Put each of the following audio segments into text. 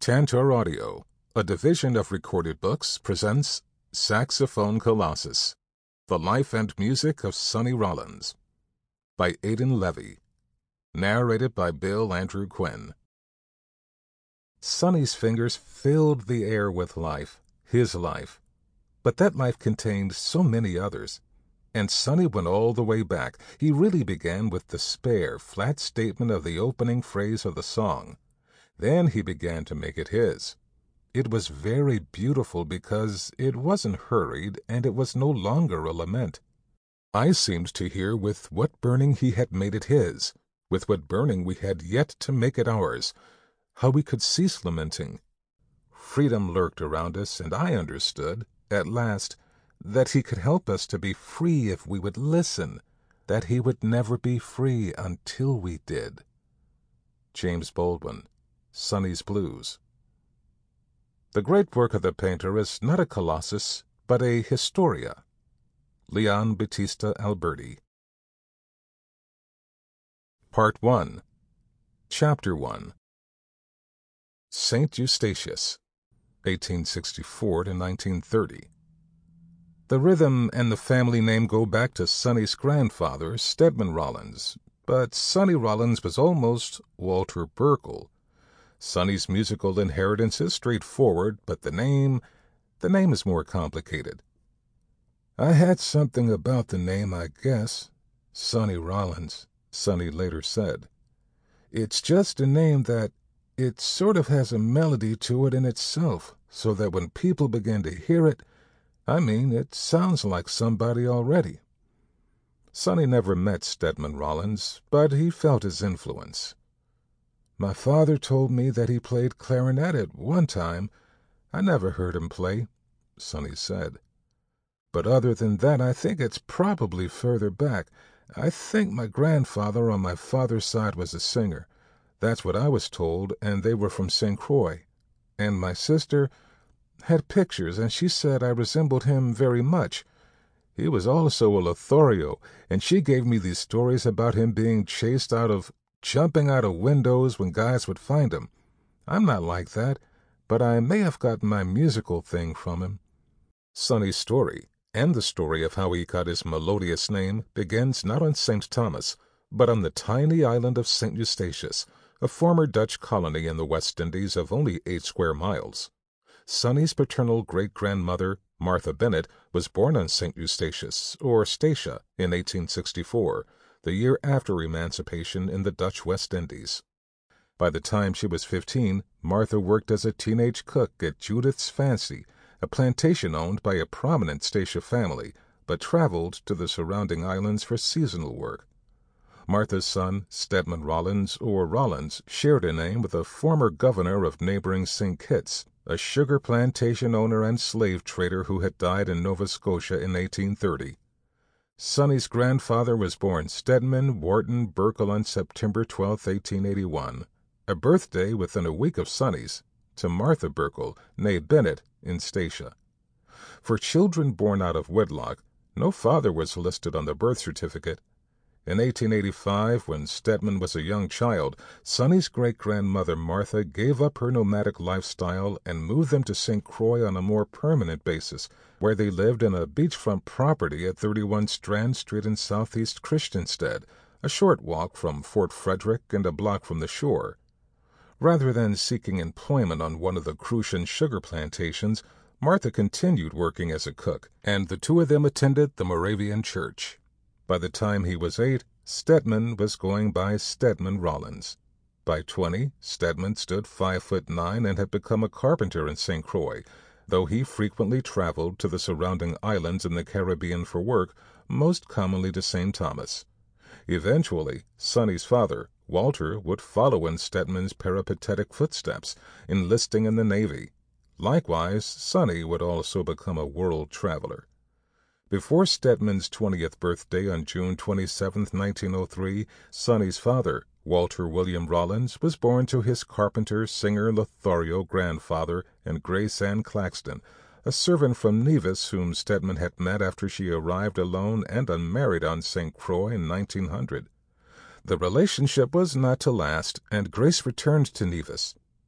Tantor Audio, a division of Recorded Books, presents Saxophone Colossus, The Life and Music of Sonny Rollins, by Aidan Levy, narrated by Bill Andrew Quinn. Sonny's fingers filled the air with life, his life, but that life contained so many others. And Sonny went all the way back. He really began with the spare, flat statement of the opening phrase of the song. Then he began to make it his. It was very beautiful because it wasn't hurried and it was no longer a lament. I seemed to hear with what burning he had made it his, with what burning we had yet to make it ours, how we could cease lamenting. Freedom lurked around us, and I understood, at last, that he could help us to be free if we would listen, that he would never be free until we did. James Baldwin, Sonny's Blues. The great work of the painter is not a colossus, but a historia. Leon Battista Alberti. Part 1. Chapter 1. St. Eustatius, 1864 to 1930. The rhythm and the family name go back to Sonny's grandfather, Stedman Rollins, but Sonny Rollins was almost Walter Burkle. Sonny's musical inheritance is straightforward, but the name is more complicated. I had something about the name, I guess. Sonny Rollins, Sonny later said. It's just a name that it sort of has a melody to it in itself, so that when people begin to hear it, it sounds like somebody already. Sonny never met Stedman Rollins, but he felt his influence. My father told me that he played clarinet at one time. I never heard him play, Sonny said. But other than that, I think it's probably further back. I think my grandfather on my father's side was a singer. That's what I was told, and they were from St. Croix. And my sister had pictures, and she said I resembled him very much. He was also a Lothario, and she gave me these stories about him being jumping out of windows when guys would find him. I'm not like that, but I may have gotten my musical thing from him. Sonny's story, and the story of how he got his melodious name, begins not on St. Thomas, but on the tiny island of St. Eustatius, a former Dutch colony in the West Indies of only 8 square miles. Sonny's paternal great-grandmother, Martha Bennett, was born on St. Eustatius, or Statia, in 1864, the year after emancipation in the Dutch West Indies. By the time she was 15, Martha worked as a teenage cook at Judith's Fancy, a plantation owned by a prominent Statia family, but traveled to the surrounding islands for seasonal work. Martha's son, Stedman Rollins, or Rollins, shared a name with a former governor of neighboring St. Kitts, a sugar plantation owner and slave trader who had died in Nova Scotia in 1830. Sonny's grandfather was born Stedman Wharton Burkle on September 12, 1881, a birthday within a week of Sonny's, to Martha Burkle, née Bennett, in Statia. For children born out of wedlock, no father was listed on the birth certificate. In 1885, when Stedman was a young child, Sonny's great-grandmother Martha gave up her nomadic lifestyle and moved them to St. Croix on a more permanent basis, where they lived in a beachfront property at 31 Strand Street in southeast Christiansted, a short walk from Fort Frederick and a block from the shore. Rather than seeking employment on one of the Crucian sugar plantations, Martha continued working as a cook, and the two of them attended the Moravian Church. By the time he was 8, Stedman was going by Stedman Rollins. By 20, Stedman stood 5'9" and had become a carpenter in St. Croix, though he frequently traveled to the surrounding islands in the Caribbean for work, most commonly to St. Thomas. Eventually, Sonny's father, Walter, would follow in Stedman's peripatetic footsteps, enlisting in the Navy. Likewise, Sonny would also become a world traveler. Before Stedman's 20th birthday on June 27, 1903, Sonny's father, Walter William Rollins, was born to his carpenter, singer, Lothario grandfather and Grace Ann Claxton, a servant from Nevis whom Stedman had met after she arrived alone and unmarried on St. Croix in 1900. The relationship was not to last, and Grace returned to Nevis.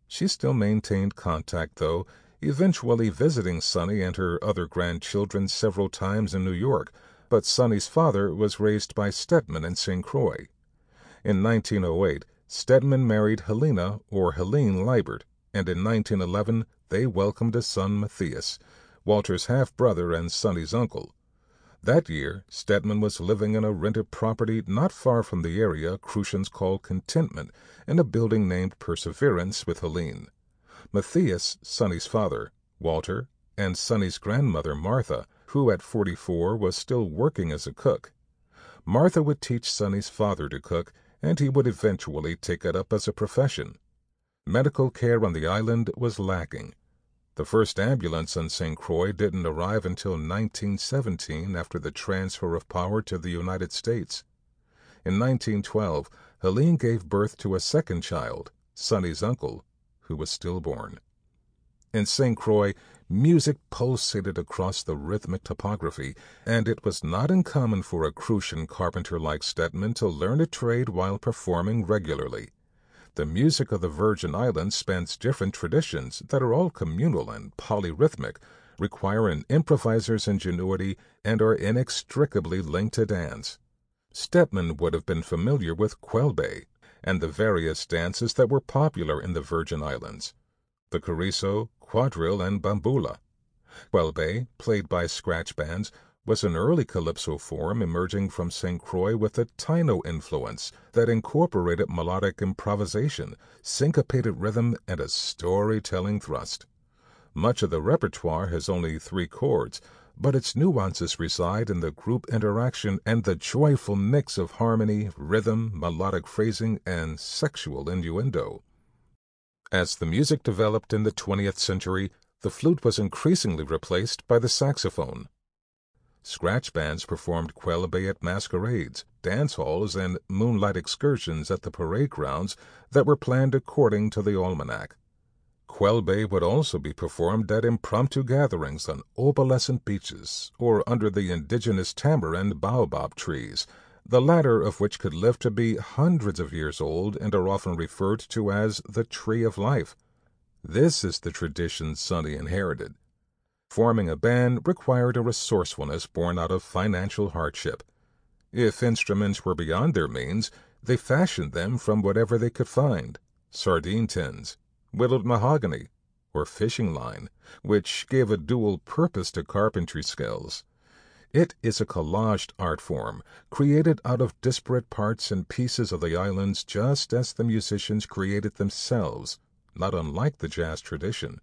She still maintained contact, though, eventually visiting Sonny and her other grandchildren several times in New York, but Sonny's father was raised by Stedman in St. Croix. In 1908, Stedman married Helena, or Helene Liebert, and in 1911 they welcomed a son, Matthias, Walter's half-brother and Sonny's uncle. That year, Stedman was living in a rented property not far from the area Crucians call Contentment, in a building named Perseverance, with Helene. Matthias, Sonny's father, Walter, and Sonny's grandmother, Martha, who at 44 was still working as a cook. Martha would teach Sonny's father to cook, and he would eventually take it up as a profession. Medical care on the island was lacking. The first ambulance in St. Croix didn't arrive until 1917 after the transfer of power to the United States. In 1912, Helene gave birth to a second child, Sonny's uncle, who was stillborn. In St. Croix, music pulsated across the rhythmic topography, and it was not uncommon for a Crucian carpenter like Stedman to learn a trade while performing regularly. The music of the Virgin Islands spans different traditions that are all communal and polyrhythmic, require an improviser's ingenuity, and are inextricably linked to dance. Stedman would have been familiar with Quelbe and the various dances that were popular in the Virgin Islands: the Carrizo, Quadrille, and Bambula. Quelbe, played by scratch bands, was an early calypso form emerging from St. Croix with a Taino influence that incorporated melodic improvisation, syncopated rhythm, and a storytelling thrust. Much of the repertoire has only 3 chords, but its nuances reside in the group interaction and the joyful mix of harmony, rhythm, melodic phrasing, and sexual innuendo. As the music developed in the 20th century, the flute was increasingly replaced by the saxophone. Scratch bands performed Quelbe at masquerades, dance halls, and moonlight excursions at the parade grounds that were planned according to the almanac. Quelbe would also be performed at impromptu gatherings on opalescent beaches or under the indigenous tamarind baobab trees, the latter of which could live to be hundreds of years old and are often referred to as the Tree of Life. This is the tradition Sonny inherited. Forming a band required a resourcefulness born out of financial hardship. If instruments were beyond their means, they fashioned them from whatever they could find: sardine tins, whittled mahogany, or fishing line, which gave a dual purpose to carpentry skills. It is a collaged art form, created out of disparate parts and pieces of the islands just as the musicians created themselves, not unlike the jazz tradition.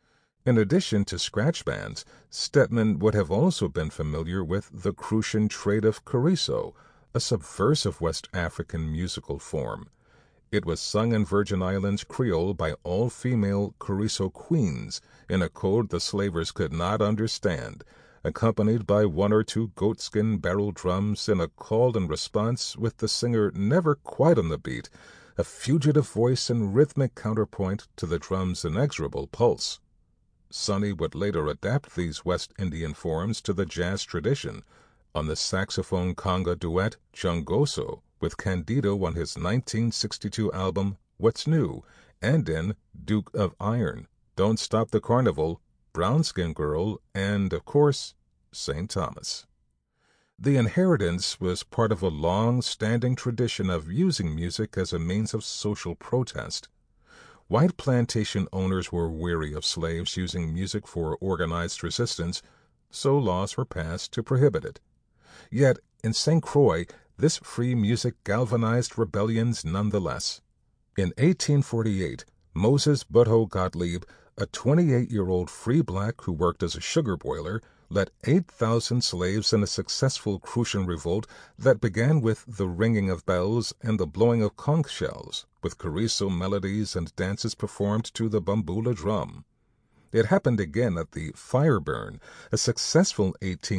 In addition to scratch bands, Stedman would have also been familiar with the Crucian trade of Carrizo, a subversive West African musical form. It was sung in Virgin Islands Creole by all-female Carrizo queens in a code the slavers could not understand, accompanied by 1 or 2 goatskin barrel drums in a call and response with the singer never quite on the beat, a fugitive voice and rhythmic counterpoint to the drum's inexorable pulse. Sonny would later adapt these West Indian forms to the jazz tradition on the saxophone conga duet Chungoso with Candido on his 1962 album What's New, and in Duke of Iron, Don't Stop the Carnival, Brown Skin Girl, and, of course, St. Thomas. The inheritance was part of a long-standing tradition of using music as a means of social protest. White plantation owners were weary of slaves using music for organized resistance, so laws were passed to prohibit it. Yet, in St. Croix, this free music galvanized rebellions nonetheless. In 1848, Moses Butto Gottlieb, a 28-year-old free black who worked as a sugar boiler, led 8,000 slaves in a successful Crucian revolt that began with the ringing of bells and the blowing of conch shells, with Carrizo melodies and dances performed to the bambula drum. It happened again at the Fireburn, a successful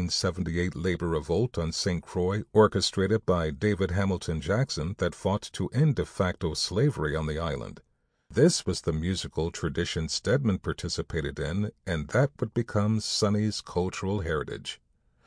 1878 labor revolt on St. Croix orchestrated by David Hamilton Jackson that fought to end de facto slavery on the island. This was the musical tradition Stedman participated in, and that would become Sonny's cultural heritage.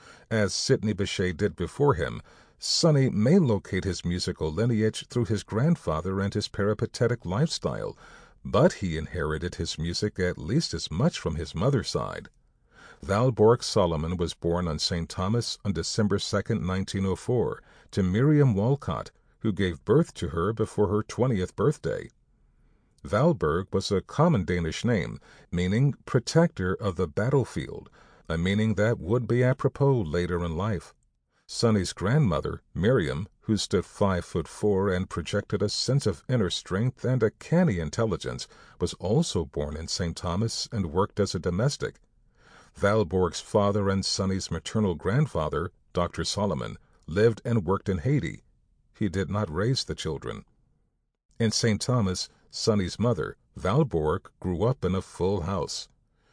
As Sidney Bechet did before him, Sonny may locate his musical lineage through his grandfather and his peripatetic lifestyle, but he inherited his music at least as much from his mother's side. Valborg Solomon was born on St. Thomas on December 2, 1904, to Miriam Walcott, who gave birth to her before her 20th birthday. Valborg was a common Danish name, meaning protector of the battlefield, a meaning that would be apropos later in life. Sonny's grandmother, Miriam, who stood 5'4" and projected a sense of inner strength and a canny intelligence, was also born in St. Thomas and worked as a domestic. Valborg's father and Sonny's maternal grandfather, Dr. Solomon, lived and worked in Haiti. He did not raise the children. In St. Thomas, Sonny's mother, Valborg, grew up in a full house.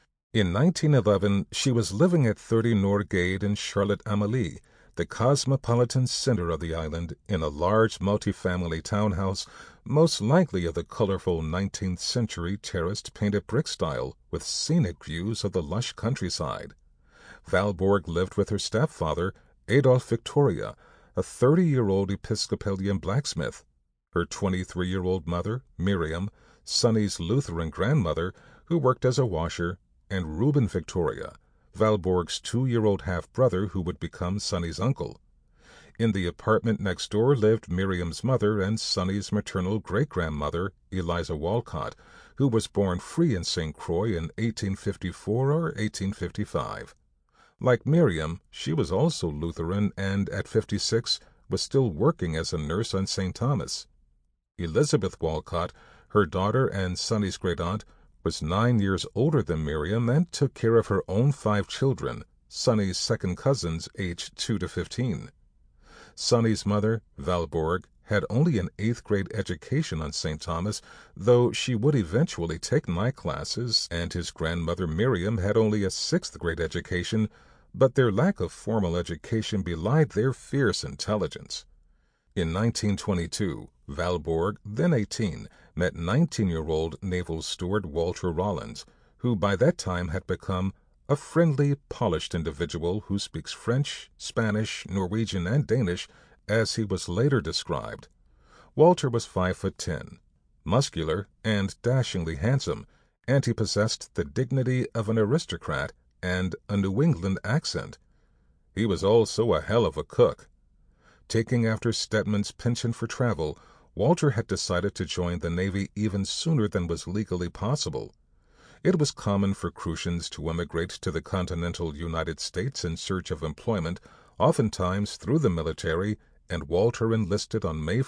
In 1911, she was living at 30 Norgate in Charlotte-Amalie, the cosmopolitan center of the island, in a large multi-family townhouse, most likely of the colorful 19th century terraced painted brick style, with scenic views of the lush countryside. Valborg lived with her stepfather, Adolf Victoria, a 30-year-old Episcopalian blacksmith, her 23-year-old mother, Miriam, Sonny's Lutheran grandmother, who worked as a washer, and Reuben Victoria, Valborg's 2-year-old half-brother who would become Sonny's uncle. In the apartment next door lived Miriam's mother and Sonny's maternal great-grandmother, Eliza Walcott, who was born free in St. Croix in 1854 or 1855. Like Miriam, she was also Lutheran and, at 56, was still working as a nurse on St. Thomas. Elizabeth Walcott, her daughter and Sonny's great-aunt, was 9 years older than Miriam and took care of her own 5 children, Sonny's second cousins aged 2 to 15. Sonny's mother, Valborg, had only an 8th grade education on St. Thomas, though she would eventually take night classes, and his grandmother Miriam had only a 6th grade education, but their lack of formal education belied their fierce intelligence. In 1922, Valborg, then 18, met 19-year-old naval steward Walter Rollins, who by that time had become a friendly, polished individual who speaks French, Spanish, Norwegian, and Danish, as he was later described. Walter was 5'10", muscular and dashingly handsome, and he possessed the dignity of an aristocrat and a New England accent. He was also a hell of a cook. Taking after Stedman's penchant for travel, Walter had decided to join the Navy even sooner than was legally possible. It was common for Crucians to emigrate to the continental United States in search of employment, oftentimes through the military, and Walter enlisted on May 1,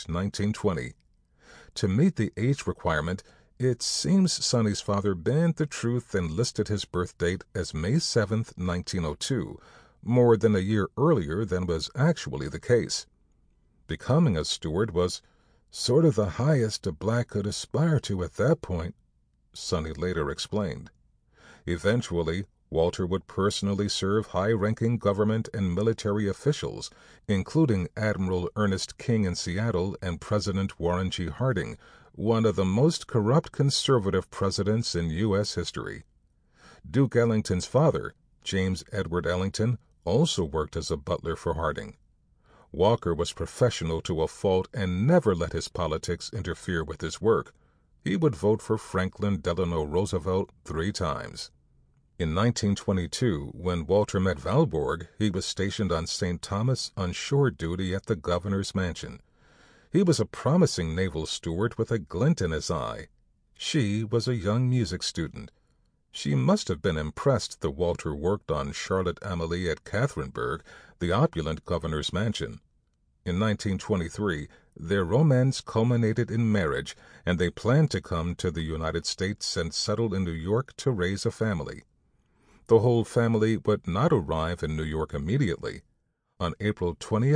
1920. To meet the age requirement, it seems Sonny's father bent the truth and listed his birth date as May 7, 1902, more than a year earlier than was actually the case. Becoming a steward was sort of the highest a black could aspire to at that point, Sonny later explained. Eventually, Walter would personally serve high-ranking government and military officials, including Admiral Ernest King in Seattle and President Warren G. Harding, one of the most corrupt conservative presidents in U.S. history. Duke Ellington's father, James Edward Ellington, also worked as a butler for Harding. Walker was professional to a fault and never let his politics interfere with his work. He would vote for Franklin Delano Roosevelt 3 times. In 1922, when Walter met Valborg, he was stationed on St. Thomas on shore duty at the governor's mansion. He was a promising naval steward with a glint in his eye. She was a young music student. She must have been impressed that Walter worked on Charlotte-Amalie at Catherineburg, the opulent governor's mansion. In 1923, their romance culminated in marriage, and they planned to come to the United States and settle in New York to raise a family. The whole family would not arrive in New York immediately. On April 20,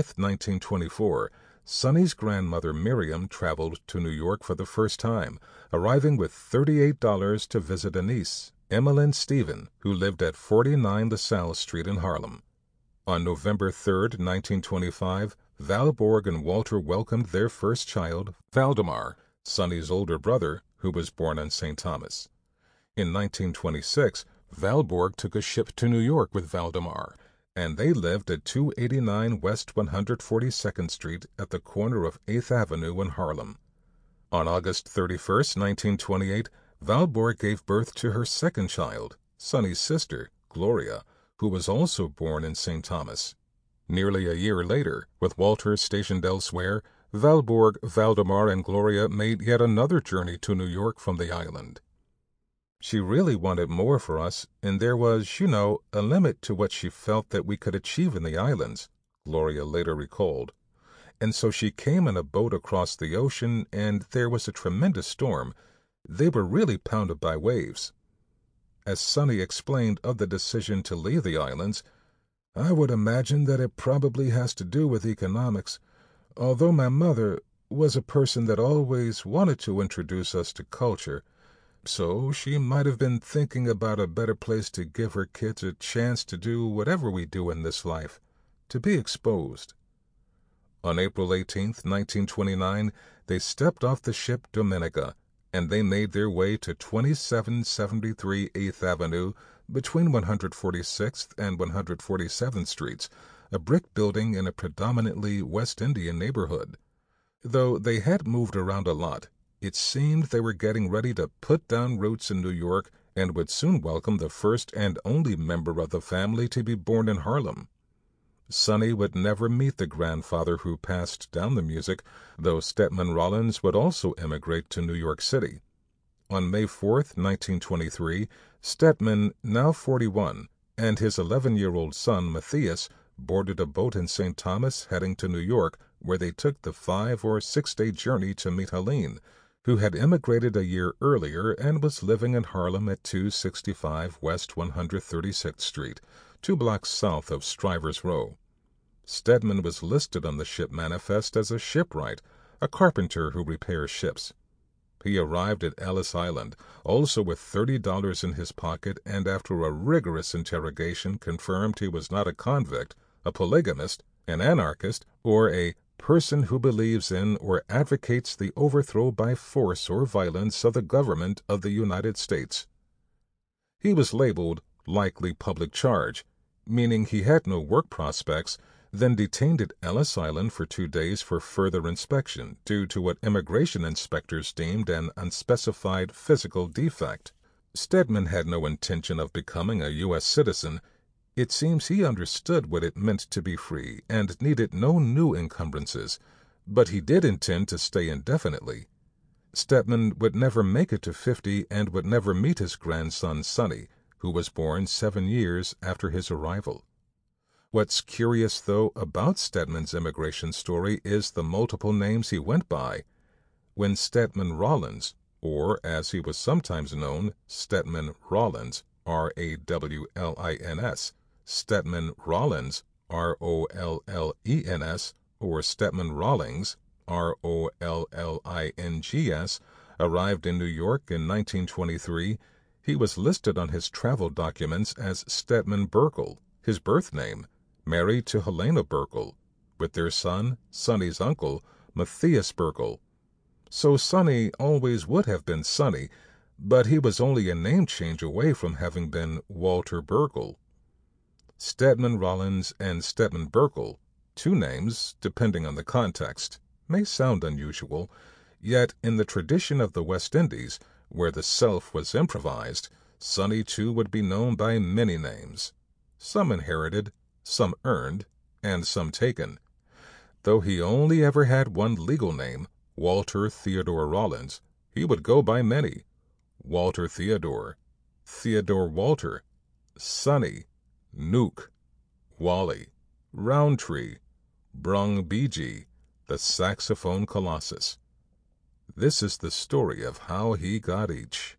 1924, Sonny's grandmother Miriam traveled to New York for the first time, arriving with $38 to visit a niece, Emmeline Stephen, who lived at 49 LaSalle Street in Harlem. On November 3, 1925, Valborg and Walter welcomed their first child, Valdemar, Sonny's older brother, who was born on St. Thomas. In 1926, Valborg took a ship to New York with Valdemar, and they lived at 289 West 142nd Street at the corner of 8th Avenue in Harlem. On August 31st, 1928, Valborg gave birth to her second child, Sonny's sister, Gloria, who was also born in St. Thomas. Nearly a year later, with Walter stationed elsewhere, Valborg, Valdemar, and Gloria made yet another journey to New York from the island. She really wanted more for us, and there was, a limit to what she felt that we could achieve in the islands, Gloria later recalled. And so she came in a boat across the ocean, and there was a tremendous storm. They were really pounded by waves. As Sonny explained of the decision to leave the islands, "I would imagine that it probably has to do with economics, although my mother was a person that always wanted to introduce us to culture, so she might have been thinking about a better place to give her kids a chance to do whatever we do in this life, to be exposed." On April 18, 1929, they stepped off the ship Dominica, and they made their way to 2773 8th Avenue between 146th and 147th Streets, a brick building in a predominantly West Indian neighborhood. Though they had moved around a lot, it seemed they were getting ready to put down roots in New York and would soon welcome the first and only member of the family to be born in Harlem. Sonny would never meet the grandfather who passed down the music, though Stedman Rollins would also emigrate to New York City. On May 4th, 1923, Stedman, now 41, and his 11-year-old son, Matthias, boarded a boat in St. Thomas heading to New York, where they took the 5- or 6-day journey to meet Helene, who had emigrated a year earlier and was living in Harlem at 265 West 136th Street, 2 blocks south of Strivers Row. Stedman was listed on the ship manifest as a shipwright, a carpenter who repairs ships. He arrived at Ellis Island, also with $30 in his pocket, and after a rigorous interrogation confirmed he was not a convict, a polygamist, an anarchist, or a person who believes in or advocates the overthrow by force or violence of the government of the United States. He was labeled likely public charge, meaning he had no work prospects, then detained at Ellis Island for 2 days for further inspection due to what immigration inspectors deemed an unspecified physical defect. Stedman had no intention of becoming a U.S. citizen. It seems he understood what it meant to be free and needed no new encumbrances, but he did intend to stay indefinitely. Stedman would never make it to 50 and would never meet his grandson Sonny, who was born 7 years after his arrival. What's curious, though, about Stedman's immigration story is the multiple names he went by. When Stedman Rollins, or as he was sometimes known, Stedman Rollins, R-A-W-L-I-N-S, Stedman Rollins, R-O-L-L-E-N-S, or Stedman Rawlings, R-O-L-L-I-N-G-S, arrived in New York in 1923, he was listed on his travel documents as Stedman Burkle, his birth name, married to Helena Burkle, with their son, Sonny's uncle, Matthias Burkle. So Sonny always would have been Sonny, but he was only a name change away from having been Walter Burkle. Stedman Rollins and Stedman Burkle, 2 names, depending on the context, may sound unusual, yet in the tradition of the West Indies, where the self was improvised, Sonny too would be known by many names, some inherited, some earned, and some taken. Though he only ever had one legal name, Walter Theodore Rollins, he would go by many: Walter Theodore, Theodore Walter, Sonny, Nuke, Wally, Roundtree, Brung BG, the saxophone colossus. This is the story of how he got each.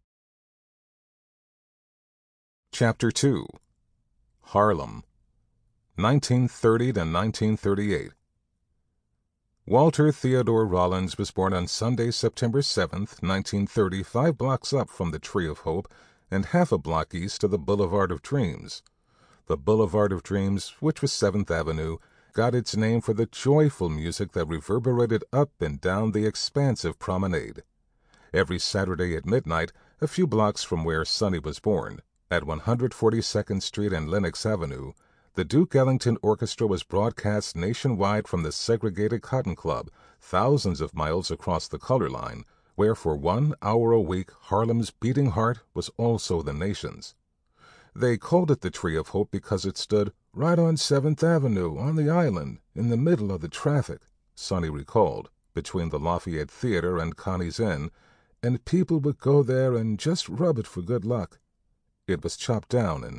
Chapter 2. Harlem, 1930 to 1938. Walter Theodore Rollins was born on Sunday, September 7, 1930, 5 blocks up from the Tree of Hope and half a block east of the Boulevard of Dreams. The Boulevard of Dreams, which was 7th Avenue, got its name for the joyful music that reverberated up and down the expansive promenade. Every Saturday at midnight, a few blocks from where Sonny was born, at 142nd Street and Lenox Avenue, the Duke Ellington Orchestra was broadcast nationwide from the segregated Cotton Club, thousands of miles across the color line, where for 1 hour a week Harlem's beating heart was also the nation's. They called it the Tree of Hope because it stood right on 7th Avenue on the island in the middle of the traffic, Sonny recalled, between the Lafayette Theater and Connie's Inn, and people would go there and just rub it for good luck. It was chopped down in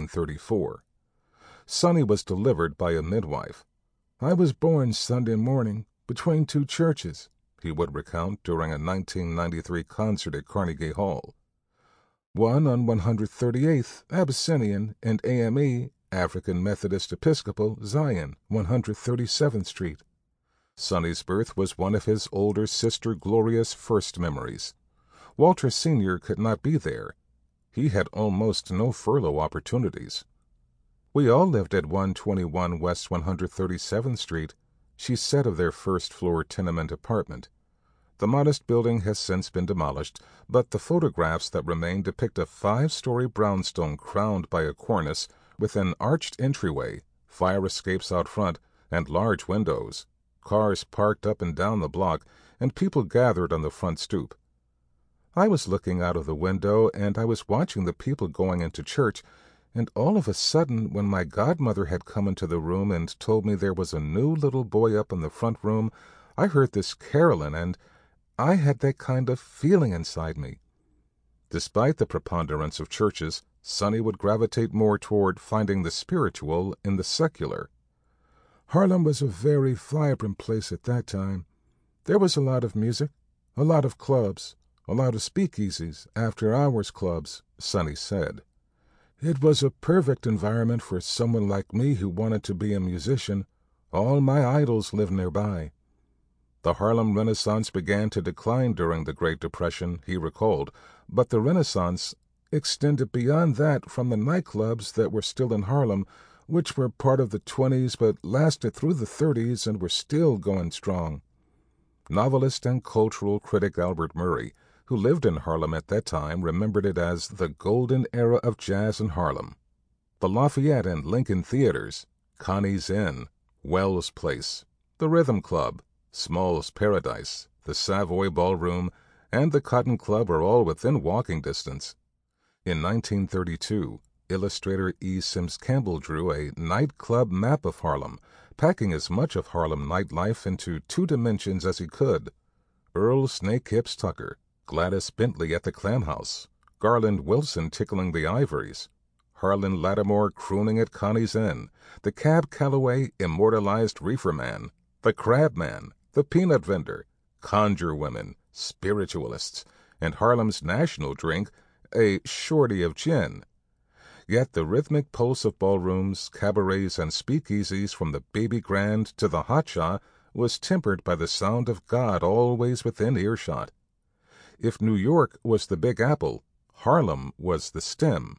1934. Sonny was delivered by a midwife. "I was born Sunday morning between 2 churches," he would recount during a 1993 concert at Carnegie Hall. "One on 138th Abyssinian and AME, African Methodist Episcopal, Zion, 137th Street. Sonny's birth was one of his older sister Gloria's first memories. Walter Sr. could not be there. He had almost no furlough opportunities. "We all lived at 121 West 137th Street," she said of their first-floor tenement apartment. The modest building has since been demolished, but the photographs that remain depict a 5-story brownstone crowned by a cornice with an arched entryway, fire escapes out front, and large windows, cars parked up and down the block, and people gathered on the front stoop. "I was looking out of the window, and I was watching the people going into church, and all of a sudden, when my godmother had come into the room and told me there was a new little boy up in the front room, I heard this carolin', and I had that kind of feeling inside me." Despite the preponderance of churches, Sonny would gravitate more toward finding the spiritual in the secular. "Harlem was a very vibrant place at that time. There was a lot of music, a lot of clubs, a lot of speakeasies, after-hours clubs," Sonny said. "It was a perfect environment for someone like me who wanted to be a musician. All my idols lived nearby." The Harlem Renaissance began to decline during the Great Depression, he recalled, but the Renaissance extended beyond that from the nightclubs that were still in Harlem, which were part of the 20s but lasted through the 30s and were still going strong. Novelist and cultural critic Albert Murray, who lived in Harlem at that time, remembered it as the golden era of jazz in Harlem. The Lafayette and Lincoln Theaters, Connie's Inn, Wells Place, the Rhythm Club, Small's Paradise, the Savoy Ballroom, and the Cotton Club are all within walking distance. In 1932, illustrator E. Sims Campbell drew a nightclub map of Harlem, packing as much of Harlem nightlife into 2 dimensions as he could. Earl Snake Hips Tucker, Gladys Bentley at the Clam House, Garland Wilson tickling the ivories, Harlan Lattimore crooning at Connie's Inn, the Cab Calloway immortalized reefer man, the crab man, the peanut vendor, conjure women, spiritualists, and Harlem's national drink, a shorty of gin. Yet the rhythmic pulse of ballrooms, cabarets, and speakeasies from the Baby Grand to the Hotcha was tempered by the sound of God always within earshot. If New York was the Big Apple, Harlem was the stem.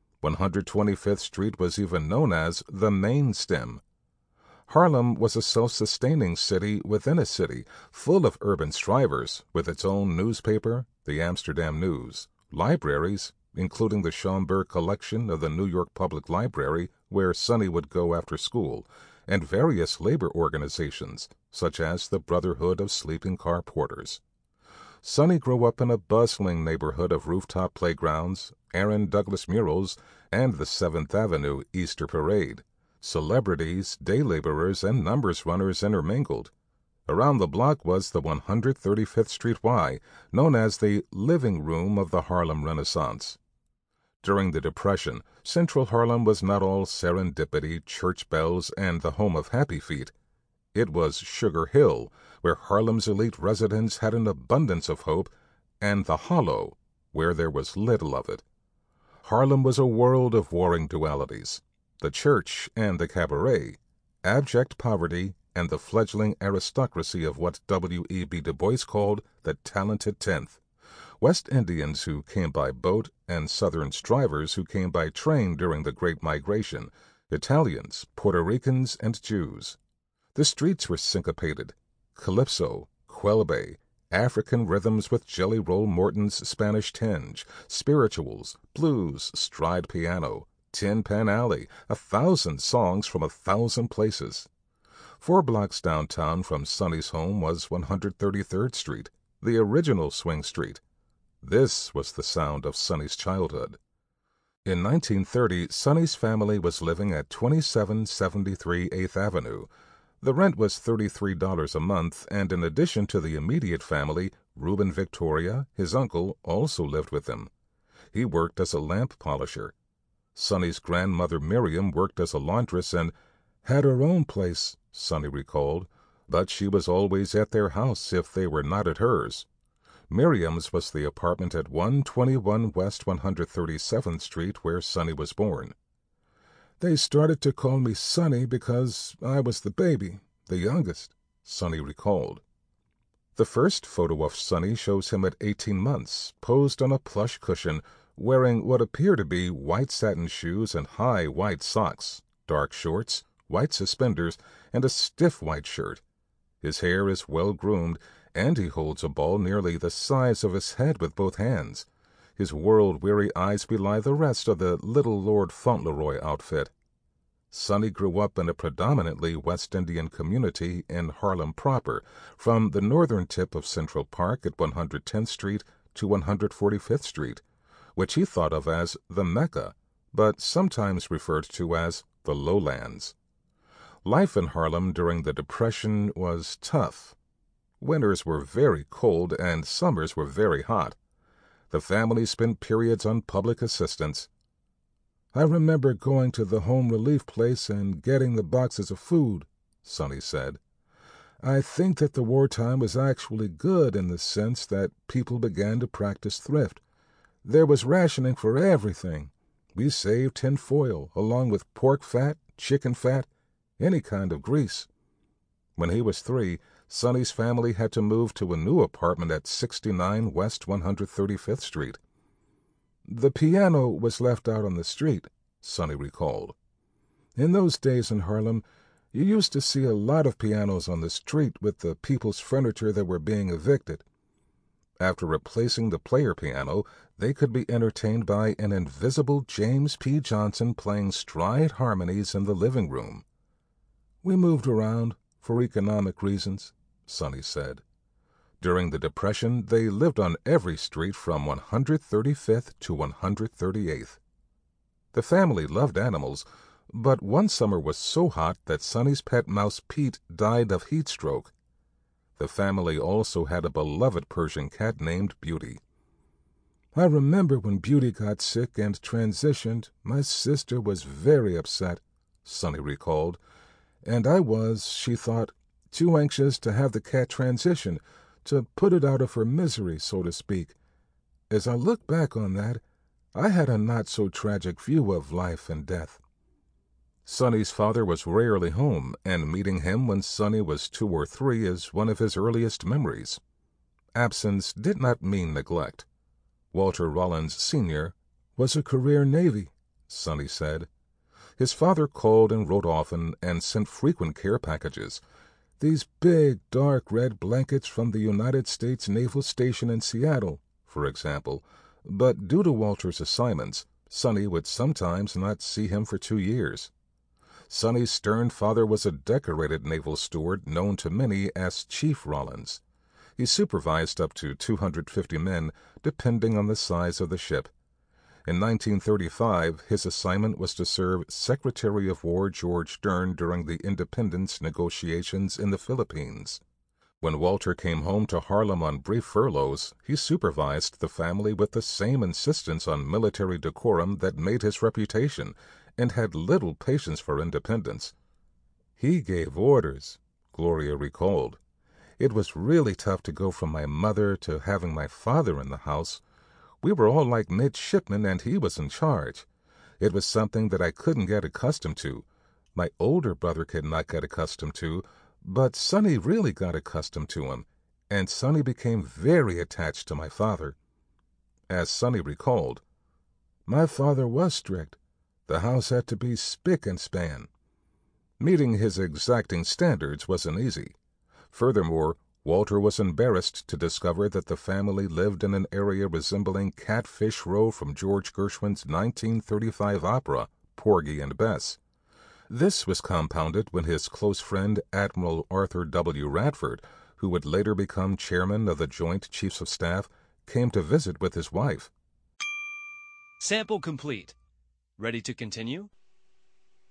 125th Street was even known as the main stem. Harlem was a self-sustaining city within a city, full of urban strivers, with its own newspaper, the Amsterdam News, libraries, including the Schomburg collection of the New York Public Library, where Sonny would go after school, and various labor organizations, such as the Brotherhood of Sleeping Car Porters. Sonny grew up in a bustling neighborhood of rooftop playgrounds, Aaron Douglas murals, and the 7th Avenue Easter Parade. Celebrities, day laborers, and numbers runners intermingled. Around the block was the 135th Street Y, known as the living room of the Harlem Renaissance. During the Depression, Central Harlem was not all serendipity, church bells, and the home of Happy Feet. It was Sugar Hill, where Harlem's elite residents had an abundance of hope, and the Hollow, where there was little of it. Harlem was a world of warring dualities. The church and the cabaret, abject poverty, and the fledgling aristocracy of what W.E.B. Du Bois called the talented tenth. West Indians who came by boat and Southern strivers who came by train during the Great Migration, Italians, Puerto Ricans, and Jews. The streets were syncopated. Calypso, Quelbe, African rhythms with Jelly Roll Morton's Spanish tinge, spirituals, blues, stride piano, Tin Pan Alley, 1,000 songs from 1,000 places. 4 blocks downtown from Sonny's home was 133rd Street, the original Swing Street. This was the sound of Sonny's childhood. In 1930, Sonny's family was living at 2773 8th Avenue. The rent was $33 a month, and in addition to the immediate family, Reuben Victoria, his uncle, also lived with them. He worked as a lamp polisher. Sonny's grandmother Miriam worked as a laundress and had her own place, Sonny recalled, but she was always at their house if they were not at hers. Miriam's was the apartment at 121 West 137th Street where Sonny was born. "They started to call me Sonny because I was the baby, the youngest," Sonny recalled. The first photo of Sonny shows him at 18 months, posed on a plush cushion, wearing what appear to be white satin shoes and high white socks, dark shorts, white suspenders, and a stiff white shirt. His hair is well groomed, and he holds a ball nearly the size of his head with both hands. His world-weary eyes belie the rest of the little Lord Fauntleroy outfit. Sonny grew up in a predominantly West Indian community in Harlem proper, from the northern tip of Central Park at 110th Street to 145th Street, which he thought of as the Mecca, but sometimes referred to as the Lowlands. Life in Harlem during the Depression was tough. Winters were very cold and summers were very hot. The family spent periods on public assistance. "I remember going to the home relief place and getting the boxes of food," Sonny said. "I think that the wartime was actually good in the sense that people began to practice thrift. There was rationing for everything. We saved tin foil, along with pork fat, chicken fat, any kind of grease." When he was 3, Sonny's family had to move to a new apartment at 69 West 135th Street. "The piano was left out on the street," Sonny recalled. "In those days in Harlem, you used to see a lot of pianos on the street with the people's furniture that were being evicted. After replacing the player piano, they could be entertained by an invisible James P. Johnson playing stride harmonies in the living room. We moved around for economic reasons," Sonny said. During the Depression, they lived on every street from 135th to 138th. The family loved animals, but one summer was so hot that Sonny's pet mouse Pete died of heat stroke. The family also had a beloved Persian cat named Beauty. "I remember when Beauty got sick and transitioned, my sister was very upset," Sonny recalled, "and I was, she thought, too anxious to have the cat transition, to put it out of her misery, so to speak. As I look back on that, I had a not-so-tragic view of life and death." Sonny's father was rarely home, and meeting him when Sonny was 2 or 3 is one of his earliest memories. Absence did not mean neglect. Walter Rollins, Sr., was a career Navy, Sonny said. His father called and wrote often and sent frequent care packages. These big, dark red blankets from the United States Naval Station in Seattle, for example, but due to Walter's assignments, Sonny would sometimes not see him for 2 years. Sonny's stern father was a decorated naval steward known to many as Chief Rollins. He supervised up to 250 men, depending on the size of the ship. In 1935, his assignment was to serve Secretary of War George Stern during the independence negotiations in the Philippines. When Walter came home to Harlem on brief furloughs, he supervised the family with the same insistence on military decorum that made his reputation, and had little patience for independence. "He gave orders," Gloria recalled. "It was really tough to go from my mother to having my father in the house. We were all like midshipmen, and he was in charge. It was something that I couldn't get accustomed to. My older brother could not get accustomed to, but Sonny really got accustomed to him, and Sonny became very attached to my father." As Sonny recalled, "My father was strict. The house had to be spick and span." Meeting his exacting standards wasn't easy. Furthermore, Walter was embarrassed to discover that the family lived in an area resembling Catfish Row from George Gershwin's 1935 opera, Porgy and Bess. This was compounded when his close friend Admiral Arthur W. Radford, who would later become chairman of the Joint Chiefs of Staff, came to visit with his wife. Sample complete. Ready to continue?